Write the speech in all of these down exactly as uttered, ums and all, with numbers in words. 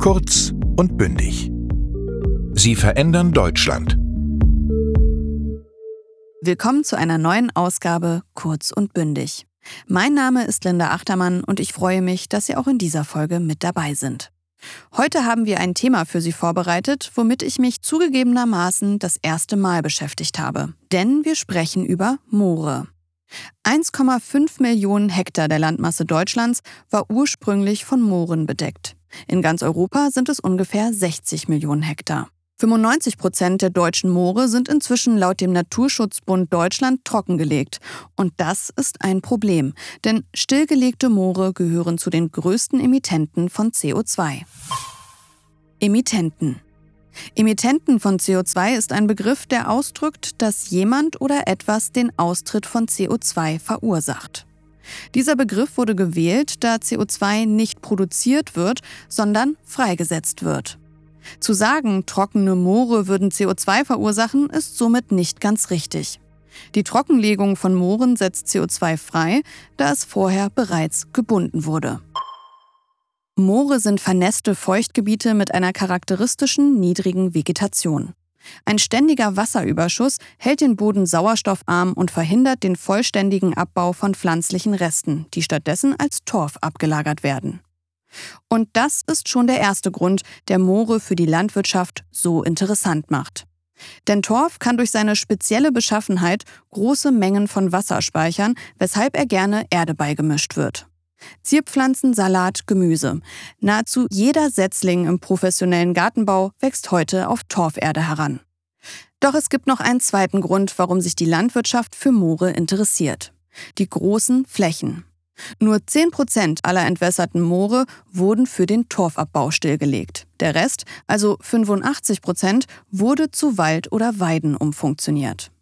Kurz und bündig. Sie verändern Deutschland. Willkommen zu einer neuen Ausgabe Kurz und bündig. Mein Name ist Linda Achtermann und ich freue mich, dass Sie auch in dieser Folge mit dabei sind. Heute haben wir ein Thema für Sie vorbereitet, womit ich mich zugegebenermaßen das erste Mal beschäftigt habe. Denn wir sprechen über Moore. eins Komma fünf Millionen Hektar der Landmasse Deutschlands war ursprünglich von Mooren bedeckt. In ganz Europa sind es ungefähr sechzig Millionen Hektar. fünfundneunzig Prozent der deutschen Moore sind inzwischen laut dem Naturschutzbund Deutschland trockengelegt. Und das ist ein Problem, denn stillgelegte Moore gehören zu den größten Emittenten von C O zwei. Emittenten. Emittenten von C O zwei ist ein Begriff, der ausdrückt, dass jemand oder etwas den Austritt von C O zwei verursacht. Dieser Begriff wurde gewählt, da C O zwei nicht produziert wird, sondern freigesetzt wird. Zu sagen, trockene Moore würden C O zwei verursachen, ist somit nicht ganz richtig. Die Trockenlegung von Mooren setzt C O zwei frei, da es vorher bereits gebunden wurde. Moore sind vernässte Feuchtgebiete mit einer charakteristischen niedrigen Vegetation. Ein ständiger Wasserüberschuss hält den Boden sauerstoffarm und verhindert den vollständigen Abbau von pflanzlichen Resten, die stattdessen als Torf abgelagert werden. Und das ist schon der erste Grund, der Moore für die Landwirtschaft so interessant macht. Denn Torf kann durch seine spezielle Beschaffenheit große Mengen von Wasser speichern, weshalb er gerne Erde beigemischt wird. Zierpflanzen, Salat, Gemüse. Nahezu jeder Setzling im professionellen Gartenbau wächst heute auf Torferde heran. Doch es gibt noch einen zweiten Grund, warum sich die Landwirtschaft für Moore interessiert: die großen Flächen. Nur zehn Prozent aller entwässerten Moore wurden für den Torfabbau stillgelegt. Der Rest, also fünfundachtzig Prozent, wurde zu Wald oder Weiden umfunktioniert.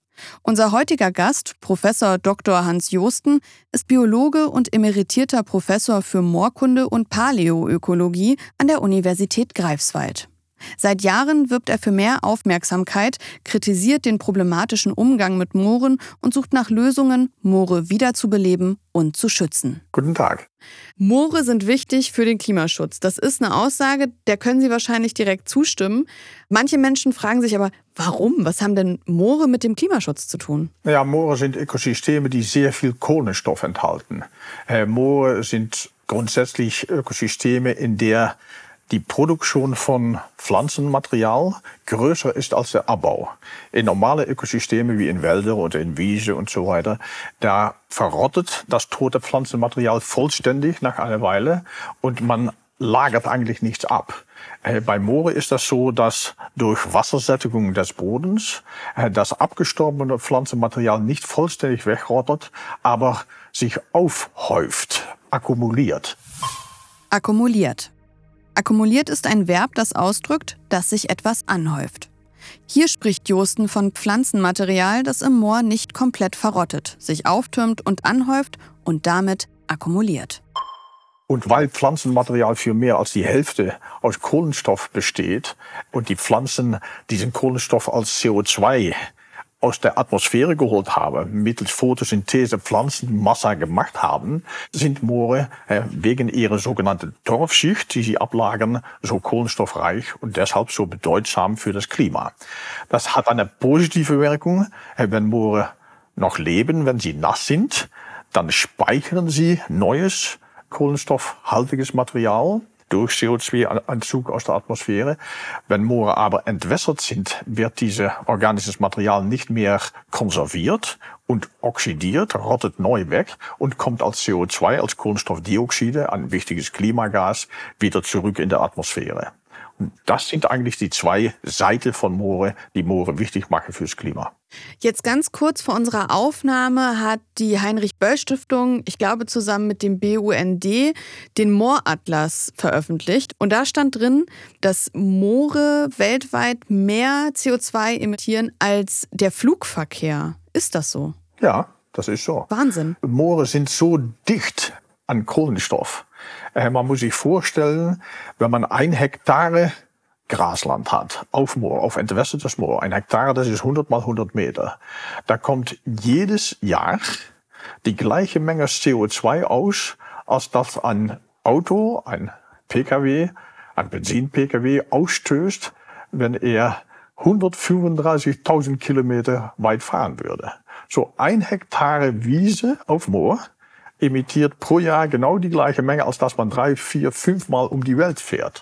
Unser heutiger Gast, Professor Doktor Hans Joosten, ist Biologe und emeritierter Professor für Moorkunde und Paläoökologie an der Universität Greifswald. Seit Jahren wirbt er für mehr Aufmerksamkeit, kritisiert den problematischen Umgang mit Mooren und sucht nach Lösungen, Moore wiederzubeleben und zu schützen. Guten Tag. Moore sind wichtig für den Klimaschutz. Das ist eine Aussage, der können Sie wahrscheinlich direkt zustimmen. Manche Menschen fragen sich aber, warum? Was haben denn Moore mit dem Klimaschutz zu tun? Ja, Moore sind Ökosysteme, die sehr viel Kohlenstoff enthalten. Äh, Moore sind grundsätzlich Ökosysteme, in der die Produktion von Pflanzenmaterial größer ist als der Abbau. In normale Ökosysteme wie in Wälder oder in Wiese und so weiter, da verrottet das tote Pflanzenmaterial vollständig nach einer Weile und man lagert eigentlich nichts ab. Äh, bei Moore ist das so, dass durch Wassersättigung des Bodens äh, das abgestorbene Pflanzenmaterial nicht vollständig wegrottet, aber sich aufhäuft, akkumuliert. Akkumuliert. Akkumuliert ist ein Verb, das ausdrückt, dass sich etwas anhäuft. Hier spricht Joosten von Pflanzenmaterial, das im Moor nicht komplett verrottet, sich auftürmt und anhäuft und damit akkumuliert. Und weil Pflanzenmaterial für mehr als die Hälfte aus Kohlenstoff besteht und die Pflanzen diesen Kohlenstoff als C O zwei aus der Atmosphäre geholt haben, mittels Photosynthese Pflanzenmasse gemacht haben, sind Moore äh, wegen ihrer sogenannten Torfschicht, die sie ablagern, so kohlenstoffreich und deshalb so bedeutsam für das Klima. Das hat eine positive Wirkung, äh, wenn Moore noch leben, wenn sie nass sind, dann speichern sie neues kohlenstoffhaltiges Material durch C O zwei Entzug aus der Atmosphäre. Wenn Moore aber entwässert sind, wird dieses organisches Material nicht mehr konserviert und oxidiert, rottet neu weg und kommt als C O zwei, als Kohlenstoffdioxide, ein wichtiges Klimagas, wieder zurück in der Atmosphäre. Und das sind eigentlich die zwei Seiten von Moore, die Moore wichtig machen fürs Klima. Jetzt ganz kurz vor unserer Aufnahme hat die Heinrich-Böll-Stiftung, ich glaube zusammen mit dem B U N D, den Mooratlas veröffentlicht. Und da stand drin, dass Moore weltweit mehr C O zwei emittieren als der Flugverkehr. Ist das so? Ja, das ist so. Wahnsinn. Moore sind so dicht an Kohlenstoff. Äh, man muss sich vorstellen, wenn man ein Hektar Grasland hat, auf Moor, auf entwässertes Moor, ein Hektar, das ist hundert mal hundert Meter. Da kommt jedes Jahr die gleiche Menge C O zwei aus, als das ein Auto, ein P K W, ein Benzin-P K W ausstößt, wenn er hundertfünfunddreißigtausend Kilometer weit fahren würde. So ein Hektar Wiese auf Moor emittiert pro Jahr genau die gleiche Menge, als dass man drei, vier, fünfmal um die Welt fährt.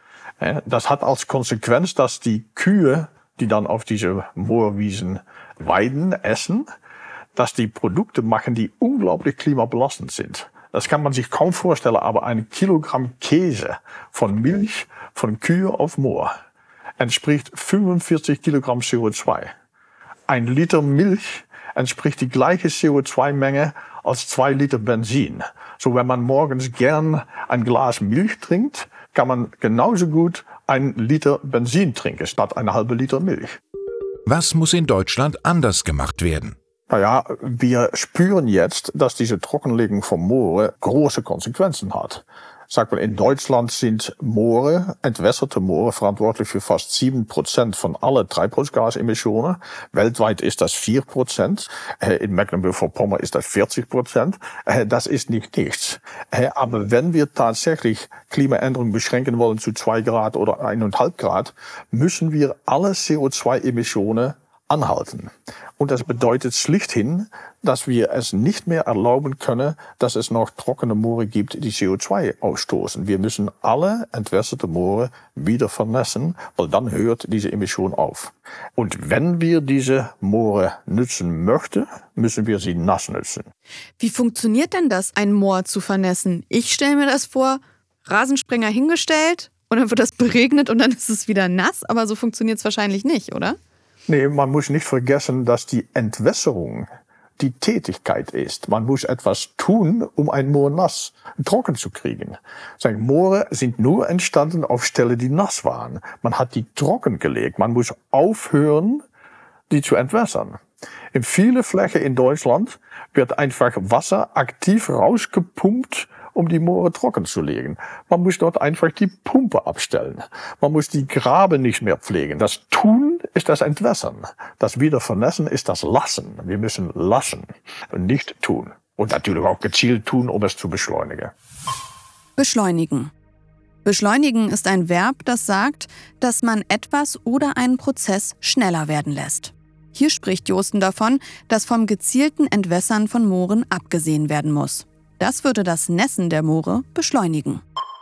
Das hat als Konsequenz, dass die Kühe, die dann auf diese Moorwiesen weiden, essen, dass die Produkte machen, die unglaublich klimabelastend sind. Das kann man sich kaum vorstellen, aber ein Kilogramm Käse von Milch von Kühe auf Moor entspricht fünfundvierzig Kilogramm C O zwei. Ein Liter Milch entspricht die gleiche C O zwei Menge als zwei Liter Benzin. So, wenn man morgens gern ein Glas Milch trinkt, kann man genauso gut ein Liter Benzin trinken, statt eine halbe Liter Milch. Was muss in Deutschland anders gemacht werden? Naja, wir spüren jetzt, dass diese Trockenlegung von Moore große Konsequenzen hat. Sagt man, in Deutschland sind Moore, entwässerte Moore, verantwortlich für fast sieben Prozent von allen Treibhausgasemissionen. Weltweit ist das vier Prozent. In Mecklenburg-Vorpommern ist das vierzig Prozent. Das ist nicht nichts. Aber wenn wir tatsächlich Klimaänderungen beschränken wollen zu zwei Grad oder eineinhalb Grad, müssen wir alle C O zwei Emissionen anhalten. Und das bedeutet schlichthin, dass wir es nicht mehr erlauben können, dass es noch trockene Moore gibt, die C O zwei ausstoßen. Wir müssen alle entwässerte Moore wieder vernässen, weil dann hört diese Emission auf. Und wenn wir diese Moore nützen möchten, müssen wir sie nass nützen. Wie funktioniert denn das, ein Moor zu vernässen? Ich stelle mir das vor, Rasensprenger hingestellt und dann wird das beregnet und dann ist es wieder nass, aber so funktioniert es wahrscheinlich nicht, oder? Nee, man muss nicht vergessen, dass die Entwässerung die Tätigkeit ist. Man muss etwas tun, um ein Moor nass, trocken zu kriegen. Sagen, Moore sind nur entstanden auf Stellen, die nass waren. Man hat die trockengelegt. Man muss aufhören, die zu entwässern. In vielen Flächen in Deutschland wird einfach Wasser aktiv rausgepumpt, um die Moore trocken zu legen. Man muss dort einfach die Pumpe abstellen. Man muss die Graben nicht mehr pflegen. Das Tun ist das Entwässern. Das Wiedervernässen ist das Lassen. Wir müssen lassen und nicht tun. Und natürlich auch gezielt tun, um es zu beschleunigen. Beschleunigen. Beschleunigen ist ein Verb, das sagt, dass man etwas oder einen Prozess schneller werden lässt. Hier spricht Joosten davon, dass vom gezielten Entwässern von Mooren abgesehen werden muss. Das würde das Nässen der Moore beschleunigen.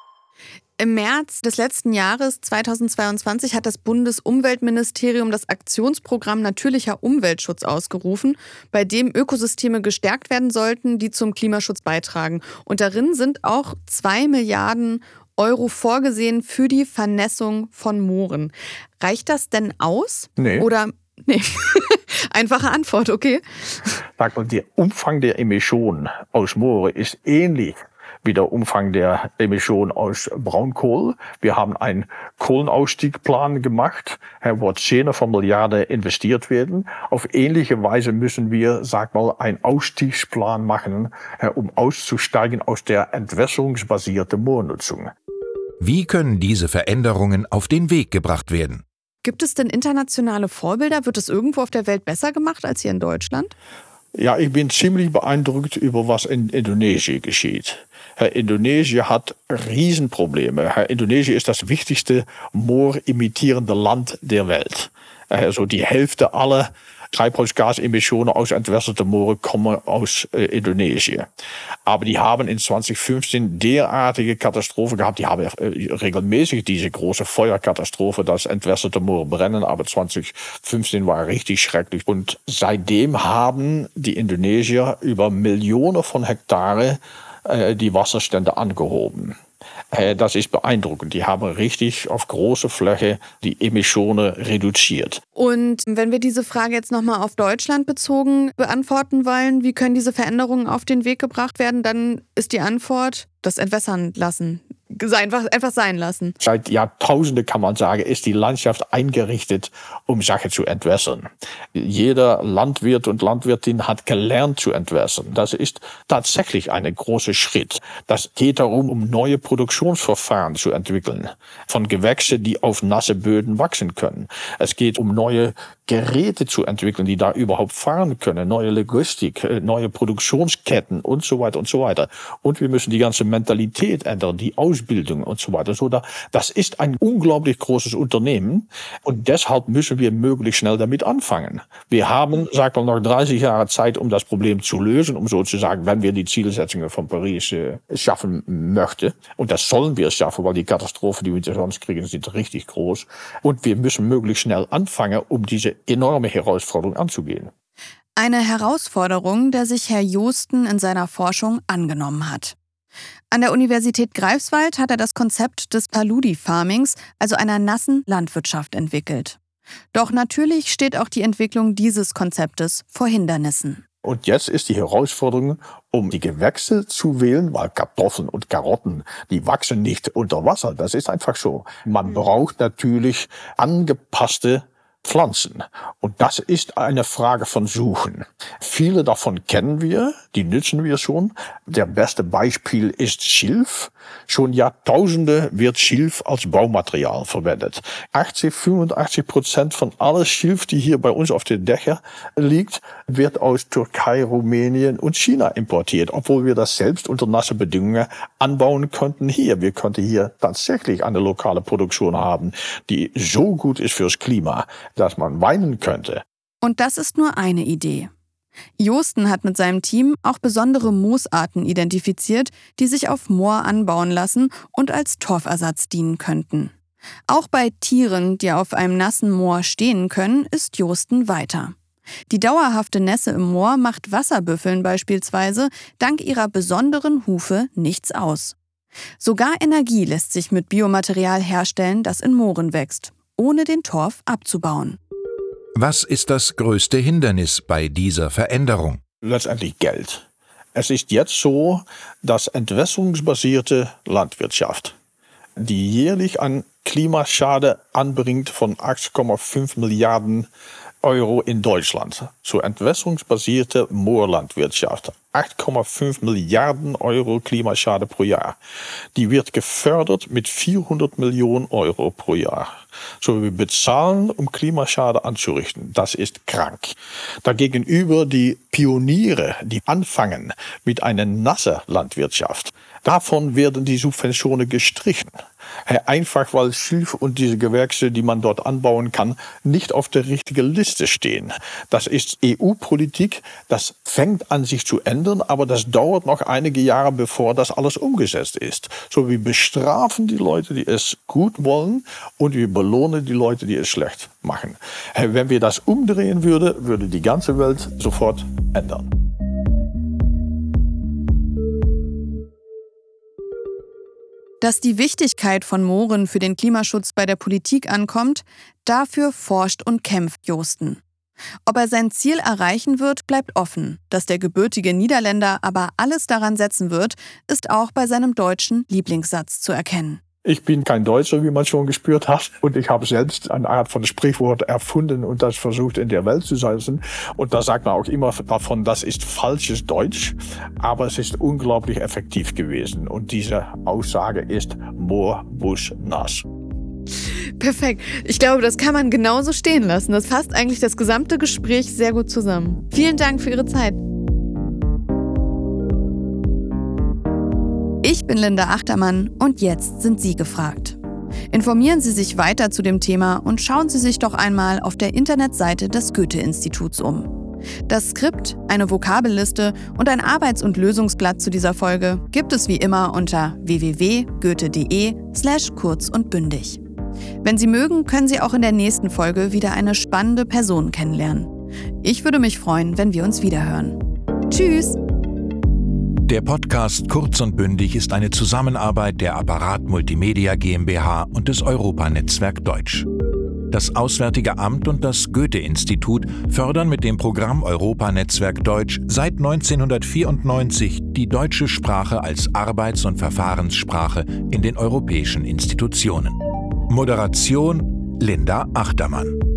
Im März des letzten Jahres, zweitausendzweiundzwanzig, hat das Bundesumweltministerium das Aktionsprogramm Natürlicher Umweltschutz ausgerufen, bei dem Ökosysteme gestärkt werden sollten, die zum Klimaschutz beitragen. Und darin sind auch zwei Milliarden Euro vorgesehen für die Vernässung von Mooren. Reicht das denn aus? Nee. Oder nee. Einfache Antwort, okay. Sag mal, der Umfang der Emissionen aus Moore ist ähnlich wie der Umfang der Emissionen aus Braunkohle. Wir haben einen Kohlenausstiegsplan gemacht, wo zehn von Milliarden investiert werden. Auf ähnliche Weise müssen wir, sag mal, einen Ausstiegsplan machen, um auszusteigen aus der entwässerungsbasierten Moornutzung. Wie können diese Veränderungen auf den Weg gebracht werden? Gibt es denn internationale Vorbilder? Wird es irgendwo auf der Welt besser gemacht als hier in Deutschland? Ja, ich bin ziemlich beeindruckt über was in Indonesien geschieht. Indonesien hat Riesenprobleme. Indonesien ist das wichtigste mooremittierende Land der Welt. Also die Hälfte aller Treibhausgasemissionen aus entwässerten Mooren kommen aus äh, Indonesien. Aber die haben in zwanzig fünfzehn derartige Katastrophen gehabt. Die haben äh, regelmäßig diese große Feuerkatastrophe, dass entwässerte Moore brennen. Aber zwanzig fünfzehn war richtig schrecklich. Und seitdem haben die Indonesier über Millionen von Hektare äh, die Wasserstände angehoben. Das ist beeindruckend. Die haben richtig auf große Fläche die Emissionen reduziert. Und wenn wir diese Frage jetzt nochmal auf Deutschland bezogen beantworten wollen, wie können diese Veränderungen auf den Weg gebracht werden, dann ist die Antwort, das Entwässern lassen. Einfach, einfach sein lassen. Seit Jahrtausenden, kann man sagen, ist die Landschaft eingerichtet, um Sachen zu entwässern. Jeder Landwirt und Landwirtin hat gelernt zu entwässern. Das ist tatsächlich ein großer Schritt. Das geht darum, um neue Produktionsverfahren zu entwickeln. Von Gewächsen, die auf nasse Böden wachsen können. Es geht um neue Geräte zu entwickeln, die da überhaupt fahren können. Neue Logistik, neue Produktionsketten und so weiter und so weiter. Und wir müssen die ganze Mentalität ändern, die aus Ausbildung und so weiter. So, das ist ein unglaublich großes Unternehmen und deshalb müssen wir möglichst schnell damit anfangen. Wir haben, sagt man, noch dreißig Jahre Zeit, um das Problem zu lösen, um sozusagen, wenn wir die Zielsetzungen von Paris äh, schaffen möchten. Und das sollen wir schaffen, weil die Katastrophen, die wir sonst kriegen, sind richtig groß. Und wir müssen möglichst schnell anfangen, um diese enorme Herausforderung anzugehen. Eine Herausforderung, der sich Herr Joosten in seiner Forschung angenommen hat. An der Universität Greifswald hat er das Konzept des Paludi-Farmings, also einer nassen Landwirtschaft, entwickelt. Doch natürlich steht auch die Entwicklung dieses Konzeptes vor Hindernissen. Und jetzt ist die Herausforderung, um die Gewächse zu wählen, weil Kartoffeln und Karotten, die wachsen nicht unter Wasser. Das ist einfach so. Man braucht natürlich angepasste Pflanzen. Und das ist eine Frage von Suchen. Viele davon kennen wir, die nutzen wir schon. Der beste Beispiel ist Schilf. Schon Jahrtausende wird Schilf als Baumaterial verwendet. achtzig, fünfundachtzig Prozent von alles Schilf, die hier bei uns auf den Dächern liegt, wird aus Türkei, Rumänien und China importiert, obwohl wir das selbst unter nasse Bedingungen anbauen könnten hier. Wir könnten hier tatsächlich eine lokale Produktion haben, die so gut ist fürs Klima, dass man weinen könnte. Und das ist nur eine Idee. Joosten hat mit seinem Team auch besondere Moosarten identifiziert, die sich auf Moor anbauen lassen und als Torfersatz dienen könnten. Auch bei Tieren, die auf einem nassen Moor stehen können, ist Joosten weiter. Die dauerhafte Nässe im Moor macht Wasserbüffeln beispielsweise dank ihrer besonderen Hufe nichts aus. Sogar Energie lässt sich mit Biomaterial herstellen, das in Mooren wächst, ohne den Torf abzubauen. Was ist das größte Hindernis bei dieser Veränderung? Letztendlich Geld. Es ist jetzt so, dass entwässerungsbasierte Landwirtschaft, die jährlich an Klimaschade anbringt von acht Komma fünf Milliarden Euro in Deutschland. So entwässerungsbasierte Moorlandwirtschaft. acht Komma fünf Milliarden Euro Klimaschade pro Jahr. Die wird gefördert mit vierhundert Millionen Euro pro Jahr. So, wir bezahlen, um Klimaschade anzurichten. Das ist krank. Dagegenüber die Pioniere, die anfangen mit einer nassen Landwirtschaft. Davon werden die Subventionen gestrichen. Einfach weil Schilf und diese Gewächse, die man dort anbauen kann, nicht auf der richtigen Liste stehen. Das ist E U-Politik, das fängt an sich zu ändern, aber das dauert noch einige Jahre, bevor das alles umgesetzt ist. So, wir bestrafen die Leute, die es gut wollen, und wir belohnen die Leute, die es schlecht machen. Wenn wir das umdrehen würden, würde die ganze Welt sofort ändern. Dass die Wichtigkeit von Mooren für den Klimaschutz bei der Politik ankommt, dafür forscht und kämpft Joosten. Ob er sein Ziel erreichen wird, bleibt offen. Dass der gebürtige Niederländer aber alles daran setzen wird, ist auch bei seinem deutschen Lieblingssatz zu erkennen. Ich bin kein Deutscher, wie man schon gespürt hat. Und ich habe selbst eine Art von Sprichwort erfunden und das versucht in der Welt zu setzen. Und da sagt man auch immer davon, das ist falsches Deutsch. Aber es ist unglaublich effektiv gewesen. Und diese Aussage ist Moor, Busch, nass. Perfekt. Ich glaube, das kann man genauso stehen lassen. Das fasst eigentlich das gesamte Gespräch sehr gut zusammen. Vielen Dank für Ihre Zeit. Ich bin Linda Achtermann und jetzt sind Sie gefragt. Informieren Sie sich weiter zu dem Thema und schauen Sie sich doch einmal auf der Internetseite des Goethe-Instituts um. Das Skript, eine Vokabelliste und ein Arbeits- und Lösungsblatt zu dieser Folge gibt es wie immer unter w w w punkt goethe punkt de slash kurz und bündig. Wenn Sie mögen, können Sie auch in der nächsten Folge wieder eine spannende Person kennenlernen. Ich würde mich freuen, wenn wir uns wiederhören. Tschüss! Der Podcast Kurz und Bündig ist eine Zusammenarbeit der Apparat Multimedia GmbH und des Europa-Netzwerk Deutsch. Das Auswärtige Amt und das Goethe-Institut fördern mit dem Programm Europa-Netzwerk Deutsch seit neunzehnhundertvierundneunzig die deutsche Sprache als Arbeits- und Verfahrenssprache in den europäischen Institutionen. Moderation Linda Achtermann.